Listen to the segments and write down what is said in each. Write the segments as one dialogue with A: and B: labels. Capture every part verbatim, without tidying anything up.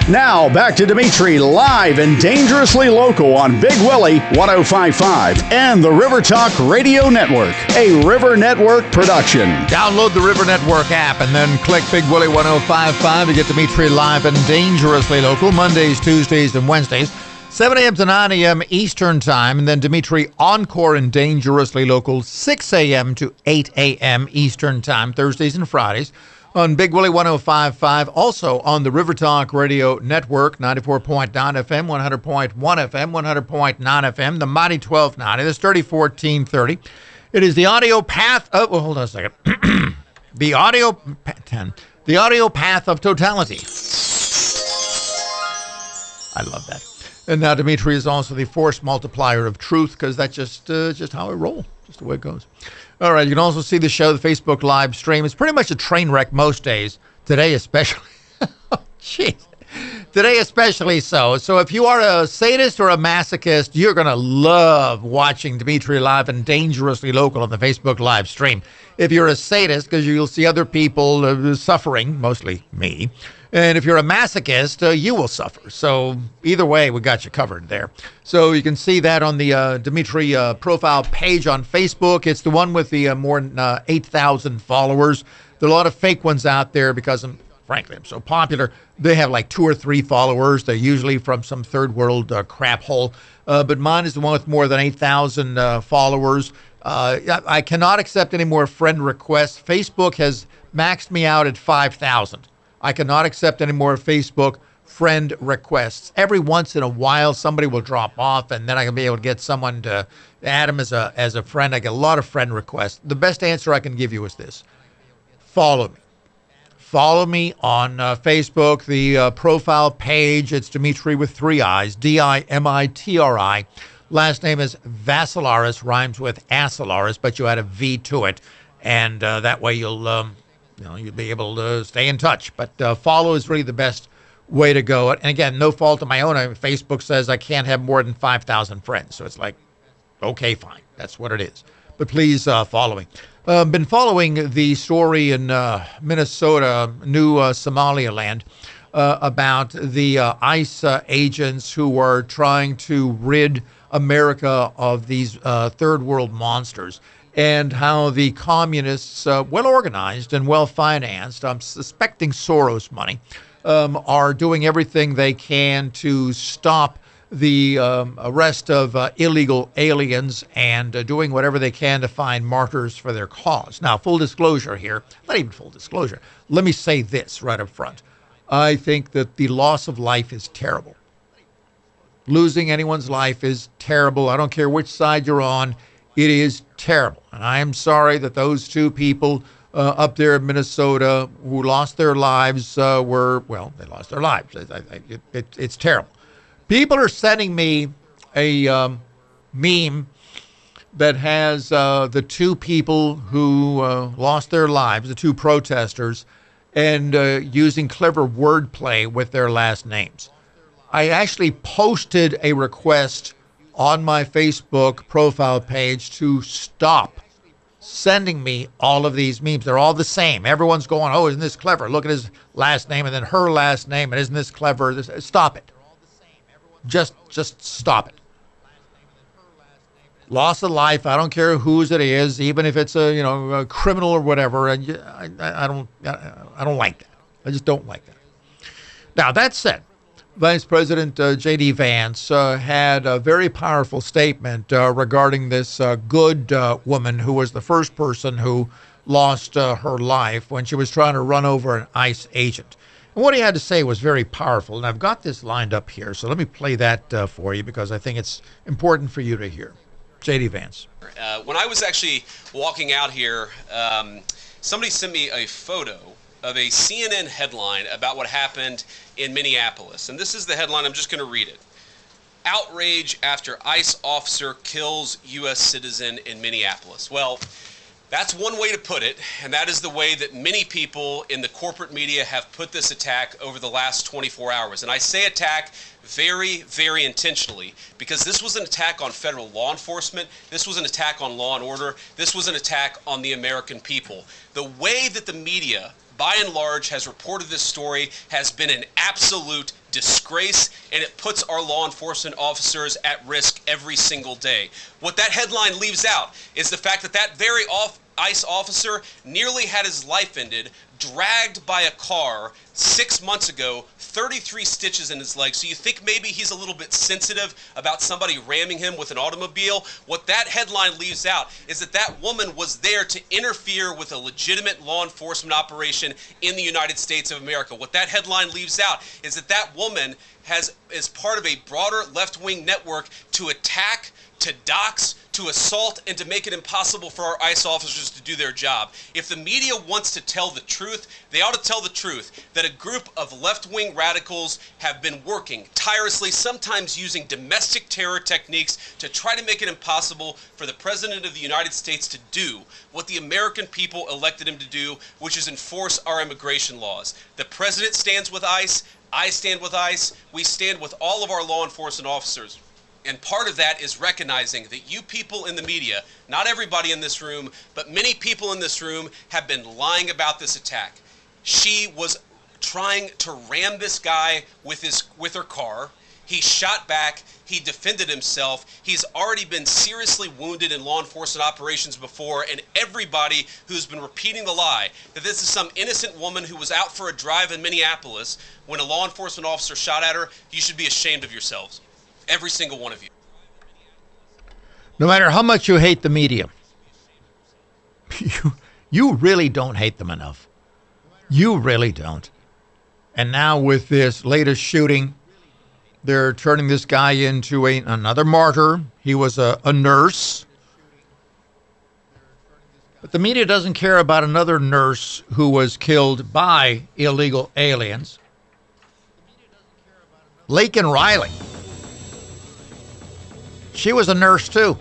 A: Now, back to Dimitri live and dangerously local on Big Willie one oh five point five and the River Talk Radio Network, a River Network production.
B: Download the River Network app and then click Big Willie one oh five point five to get Dimitri live and dangerously local Mondays, Tuesdays, and Wednesdays, seven a.m. to nine a.m. Eastern Time, and then Dimitri Encore and Dangerously Local, six a.m. to eight a.m. Eastern Time, Thursdays and Fridays, on Big Willie one oh five point five, also on the River Talk Radio Network, ninety-four point nine F M, one hundred point one F M, one hundred point nine F M, the Mighty twelve ninety, this thirty fourteen thirty. It is the audio path of, well, hold on a second. the audio, ten, the audio path of totality. I love that. And now Dimitri is also the force multiplier of truth, because that's just uh, just how I roll, just the way it goes. All right, you can also see the show, the Facebook live stream. It's pretty much a train wreck most days. Today especially. Oh, jeez. Today especially so. So if you are a sadist or a masochist, you're going to love watching Dimitri live and dangerously local on the Facebook live stream. If you're a sadist, because you'll see other people uh, suffering, mostly me. And if you're a masochist, uh, you will suffer. So either way, we got you covered there. So you can see that on the uh, Dimitri uh, profile page on Facebook. It's the one with the uh, more than uh, eight thousand followers. There are a lot of fake ones out there because, I'm, frankly, I'm so popular. They have like two or three followers. They're usually from some third world uh, crap hole. Uh, but mine is the one with more than eight thousand uh, followers. Uh, I cannot accept any more friend requests. Facebook has maxed me out at five thousand. I cannot accept any more Facebook friend requests. Every once in a while, somebody will drop off, and then I can be able to get someone to add them as a as a friend. I get a lot of friend requests. The best answer I can give you is this: follow me. Follow me on uh, Facebook. The uh, profile page, it's Dimitri with three I's, D I M I T R I. Last name is Vassilaris, rhymes with Asilaris, but you add a V to it, and uh, that way you'll... Um, You know, you'll be able to stay in touch. But uh, follow is really the best way to go. And again, no fault of my own. I mean, Facebook says I can't have more than five thousand friends. So it's like, okay, fine. That's what it is. But please uh, follow me. I've uh, been following the story in uh, Minnesota, New uh, Somaliland, uh, about the uh, ICE uh, agents who are trying to rid America of these uh, third world monsters, and how the communists, uh, well-organized and well-financed, I'm suspecting Soros money, um, are doing everything they can to stop the um, arrest of uh, illegal aliens and uh, doing whatever they can to find martyrs for their cause. Now, full disclosure here, not even full disclosure, let me say this right up front. I think that the loss of life is terrible. Losing anyone's life is terrible. I don't care which side you're on. It is terrible. And I am sorry that those two people uh, up there in Minnesota who lost their lives uh, were, well, they lost their lives. I, I, it, it, it's terrible. People are sending me a um, meme that has uh, the two people who uh, lost their lives, the two protesters, and uh, using clever wordplay with their last names. I actually posted a request on my Facebook profile page to stop sending me all of these memes. They're all the same. Everyone's going, oh, isn't this clever? Look at his last name and then her last name, and isn't this clever? This, stop it. Just, just stop it. Loss of life, I don't care whose it is, even if it's a, you know, a criminal or whatever. And I, I, I don't, I don't like that. I just don't like that. Now, that said, Vice President uh, J D Vance uh, had a very powerful statement uh, regarding this uh, good uh, woman who was the first person who lost uh, her life when she was trying to run over an ICE agent. And what he had to say was very powerful. And I've got this lined up here, so let me play that uh, for you because I think it's important for you to hear. J D Vance.
C: Uh, when I was actually walking out here, um, somebody sent me a photo of a C N N headline about what happened in Minneapolis. And this is the headline. I'm just going to read it. Outrage after ICE officer kills U S citizen in Minneapolis. Well, that's one way to put it, and that is the way that many people in the corporate media have put this attack over the last twenty-four hours. And I say attack very, very intentionally, because this was an attack on federal law enforcement. This was an attack on law and order. This was an attack on the American people. The way that the media, by and large, has reported this story has been an absolute disgrace, and it puts our law enforcement officers at risk every single day. What that headline leaves out is the fact that that very off ICE officer nearly had his life ended, dragged by a car six months ago, thirty-three stitches in his leg. So you think maybe he's a little bit sensitive about somebody ramming him with an automobile? What that headline leaves out is that that woman was there to interfere with a legitimate law enforcement operation in the United States of America. What that headline leaves out is that that woman has is part of a broader left-wing network to attack, to dox, to assault, and to make it impossible for our ICE officers to do their job. If the media wants to tell the truth, they ought to tell the truth that a group of left-wing radicals have been working tirelessly, sometimes using domestic terror techniques to try to make it impossible for the President of the United States to do what the American people elected him to do, which is enforce our immigration laws. The President stands with ICE. I stand with ICE. We stand with all of our law enforcement officers. And part of that is recognizing that you people in the media, not everybody in this room, but many people in this room have been lying about this attack. She was trying to ram this guy with his with her car. He shot back. He defended himself. He's already been seriously wounded in law enforcement operations before, and everybody who's been repeating the lie that this is some innocent woman who was out for a drive in Minneapolis when a law enforcement officer shot at her, you should be ashamed of yourselves. Every single one of you.
B: No matter how much you hate the media, you, you really don't hate them enough. You really don't. And now with this latest shooting, they're turning this guy into a, another martyr. He was a, a nurse. But the media doesn't care about another nurse who was killed by illegal aliens. Laken Riley. She was a nurse, too.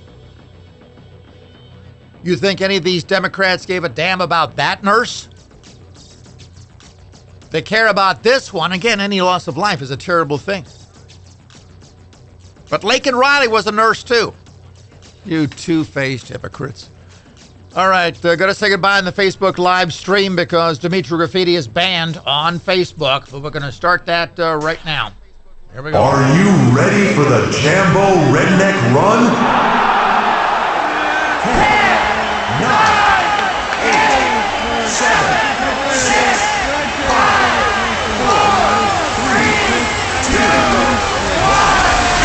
B: You think any of these Democrats gave a damn about that nurse? They care about this one. Again, any loss of life is a terrible thing. But Laken Riley was a nurse, too. You two-faced hypocrites. All right, uh, got to say goodbye in the Facebook live stream because Dimitri Graffiti is banned on Facebook. But we're going to start that uh, right now. Here we go.
D: Are you ready for the Jambo Redneck Run? ten, nine, eight, seven, six, five, four, three, two, one,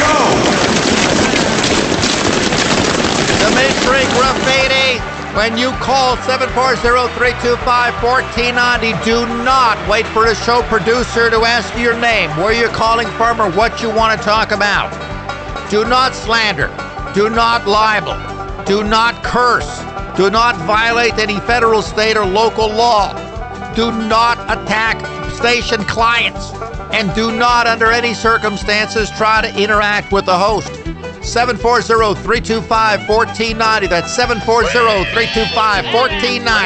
D: go!
B: Dimitri Graffiti. When you call seven four zero, three two five, one four nine zero, do not wait for a show producer to ask you your name, where you're calling from, or what you want to talk about. Do not slander. Do not libel. Do not curse. Do not violate any federal, state, or local law. Do not attack station clients. And do not, under any circumstances, try to interact with the host. seven four zero, three two five, one four nine zero. That's seven four zero, three two five, one four nine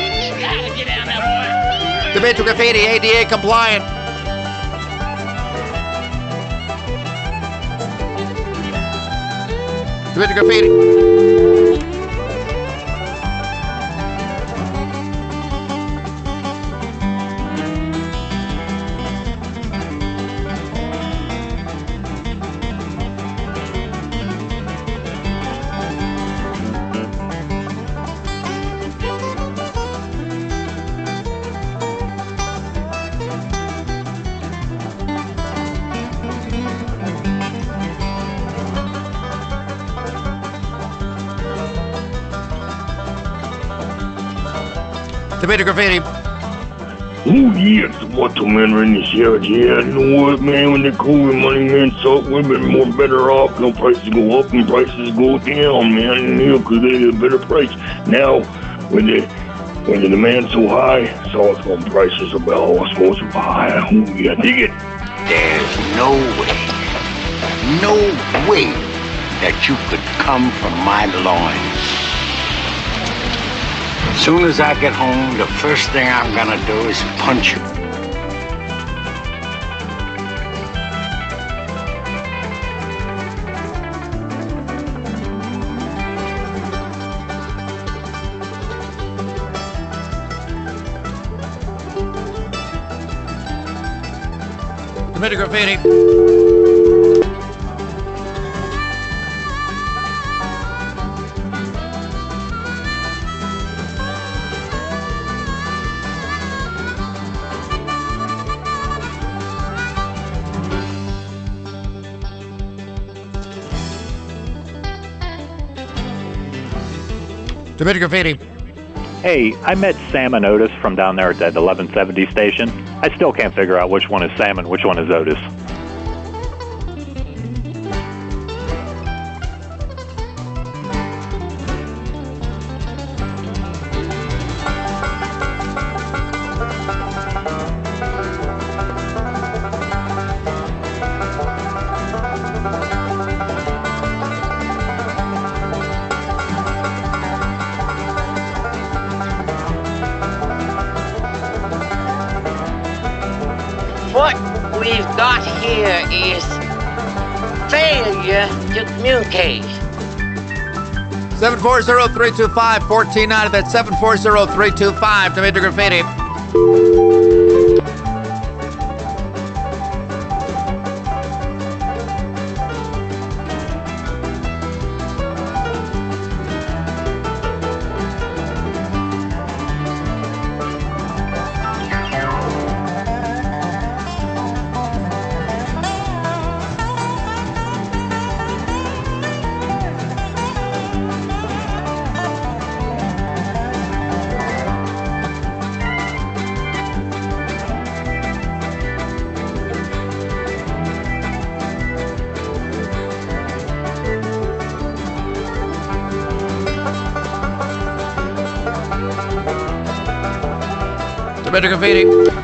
B: zero. Dimitri Graffiti, A D A compliant. Dimitri Graffiti. Dimitri Graffiti.
E: Oh, yes, what the man in the sheriff. Yeah, you know what, man, when the COVID money, man, suck, we've been more better off. You know, prices go up and prices go down, man, you know, because they get a better price. Now, when the when the demand's so high, so it's going prices are almost so high. Oh, yeah, dig it.
F: There's no way, no way that you could come from my loins. As soon as I get home, the first thing I'm gonna do is punch you.
B: Dimitri Graffiti. Dimitri Graffiti.
G: Hey, I met Sam and Otis from down there at that eleven seventy station. I still can't figure out which one is Sam and which one is Otis.
H: What we've got here is failure to communicate.
B: seven four zero, three two five, one four nine zero. That's seven four zero, three two five. Dimitri Graffiti. Dimitri Graffiti.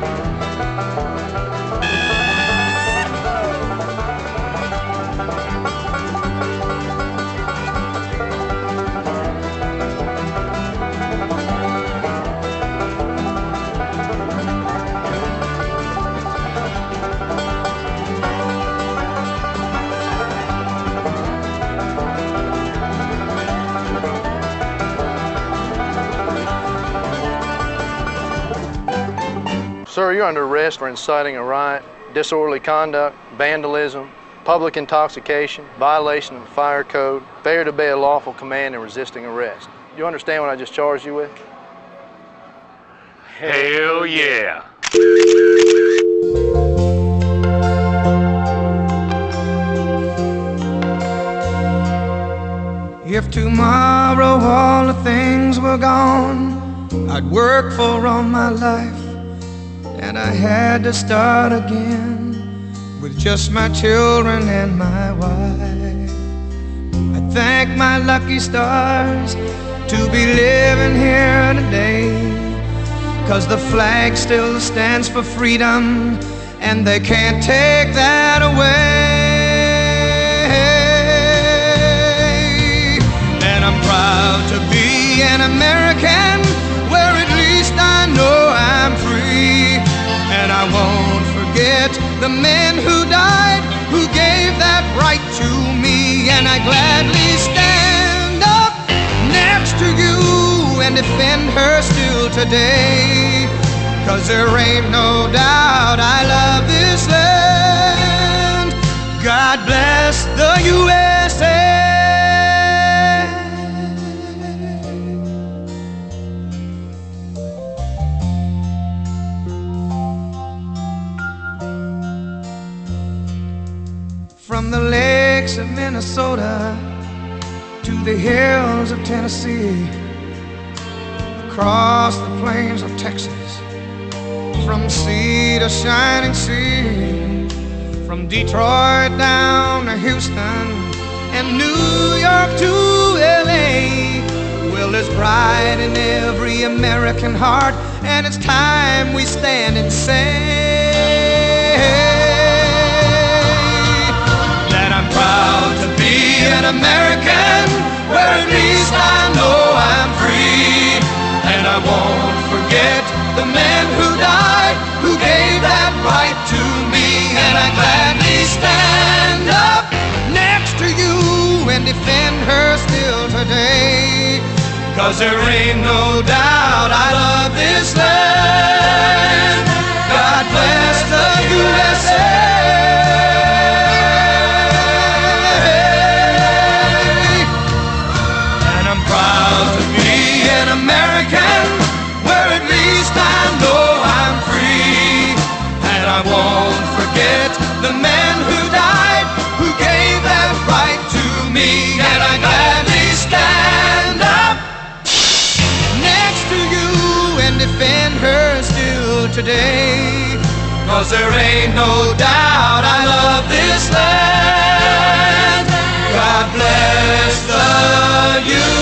I: Sir, you're under arrest for inciting a riot, disorderly conduct, vandalism, public intoxication, violation of the fire code, failure to obey a lawful command, and resisting arrest. Do you understand what I just charged you with?
E: Hell yeah.
J: If tomorrow all the things were gone I'd work for all my life, and I had to start again with just my children and my wife. I thank my lucky stars to be living here today, 'cause the flag still stands for freedom, and they can't take that away. And I'm proud to be an American, where at least I know I'm free. And I won't forget the men who died, who gave that right to me. And I gladly stand up next to you and defend her still today, 'cause there ain't no doubt I love this land. God bless the U S A. From the lakes of Minnesota to the hills of Tennessee, across the plains of Texas, from sea to shining sea, from Detroit down to Houston and New York to L A. Well, there's pride in every American heart, and it's time we stand and say proud to be an American, where at least I know I'm free. And I won't forget the men who died, who gave that right to me. And I gladly stand up next to you and defend her still today, 'cause there ain't no doubt I love this land. God bless the U S A. yesterday. Cause there ain't no doubt I love this land. God bless the U